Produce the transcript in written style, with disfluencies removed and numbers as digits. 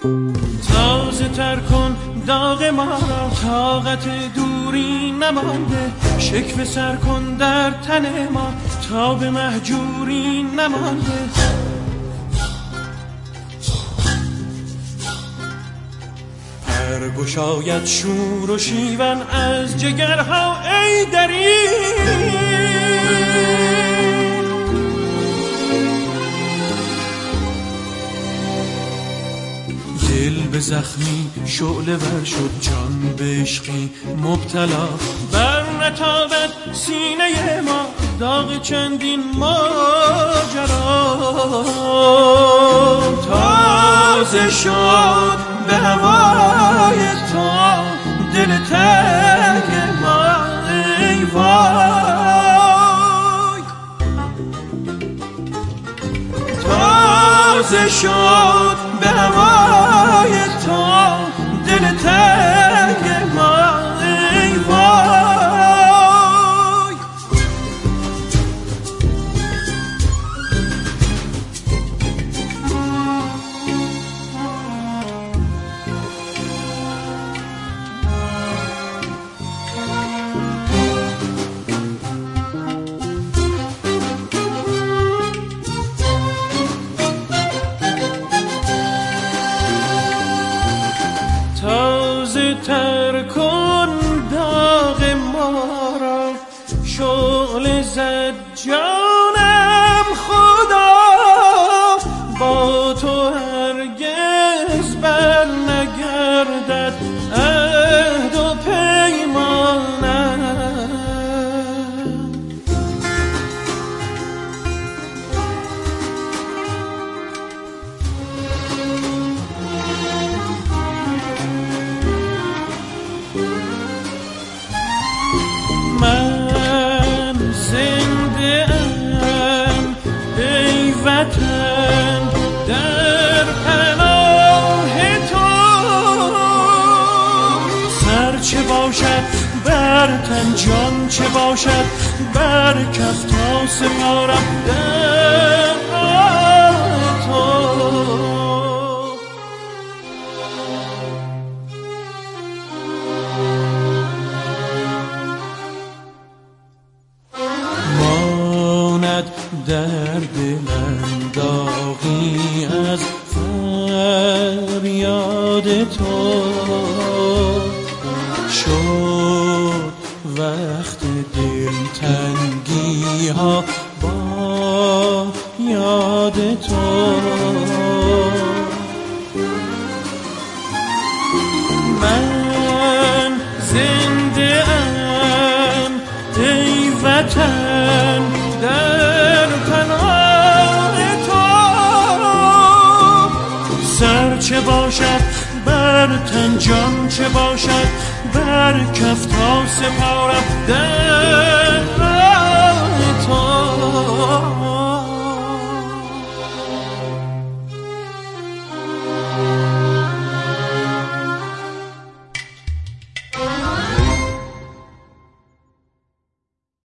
تازه تر کن داغ ما را، طاقت دوری نمانده. شکوه سر کن در تن ما، تا به مهجوری نمانده. گشاید شور و شیون از جگرها ای دری. دل به زخمی شعله ور شد، جان به عشقی مبتلا. بر نتابد سینه ما داغ چندین ماجرا. تازه شد به هوای تو دل تنگ ما ای وای. تازه شد به هوای تو دل تنگ ما ای وای. تازه تر کن داغ ما را، شعله زد جانم خدا. با تو هرگز بر نگردد عهد و پیمانم. من زنده ام ای وطن در پناه تو. سر چه باشد بر تن، جان چه باشد بر کف، تا سپارم در راه تو. در دلم داغی از فریاد تو. شد وقت دلتنگی ها با یاد تو. من زنده ام ای وطن در پناه تو. سر چه باشد بر تن، جان چه باشد بر کف، تا سپارم در